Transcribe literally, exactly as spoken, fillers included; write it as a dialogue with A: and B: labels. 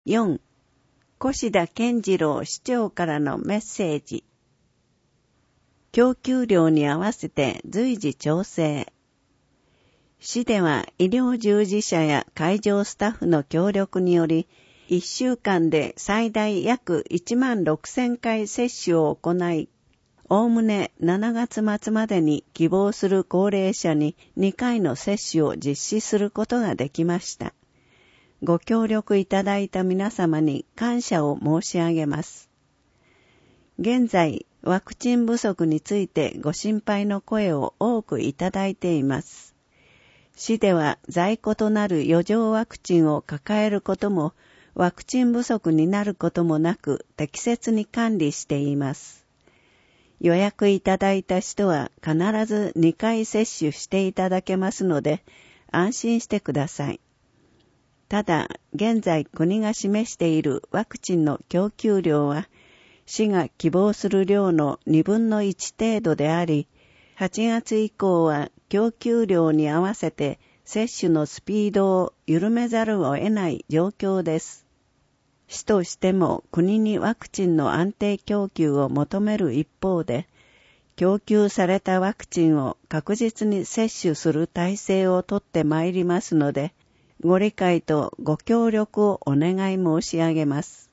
A: よん. 越田健次郎市長からのメッセージ。供給量に合わせて随時調整。市では医療従事者や会場スタッフの協力により、いっしゅうかんで最大約いちまんろくせんかい接種を行い、おおむねしちがつまつまでに希望する高齢者ににかいの接種を実施することができました。ご協力いただいた皆様に感謝を申し上げます。現在、ワクチン不足についてご心配の声を多くいただいています。市では在庫となる余剰ワクチンを抱えることも、ワクチン不足になることもなく適切に管理しています。予約いただいた人は必ずにかい接種していただけますので安心してください。ただ、現在国が示しているワクチンの供給量は市が希望する量のにぶんのいち程度であり、はちがつ以降は供給量に合わせて接種のスピードを緩めざるを得ない状況です。市としても国にワクチンの安定供給を求める一方で、供給されたワクチンを確実に接種する体制をとってまいりますので、ご理解とご協力をお願い申し上げます。